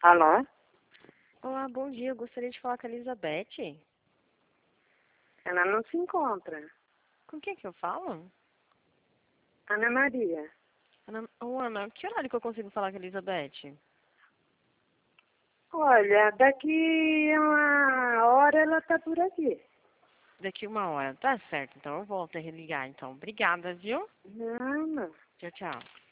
Alô? Olá, bom dia. Eu gostaria de falar com a Elizabeth. Ela não se encontra. Com quem que eu falo? Ana Maria. Ana, que horário que eu consigo falar com a Elizabeth? Olha, daqui a uma hora ela tá por aqui. Daqui 1 hora. Tá certo, então eu volto a religar, então. Obrigada, viu? Não, não. Tchau, tchau.